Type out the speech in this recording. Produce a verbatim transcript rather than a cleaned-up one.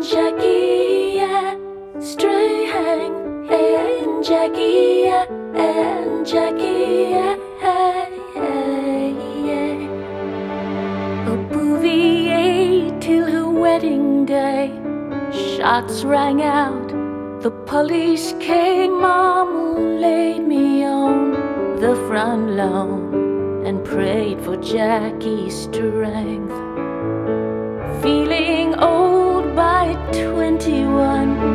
Jackie, yeah, strength. And Jackie, yeah, and Jackie, yeah, yeah. A bouvier till her wedding day. Shots rang out, the police came. Mama laid me on the front lawn and prayed for Jackie's strength. Feeling old by twenty-one,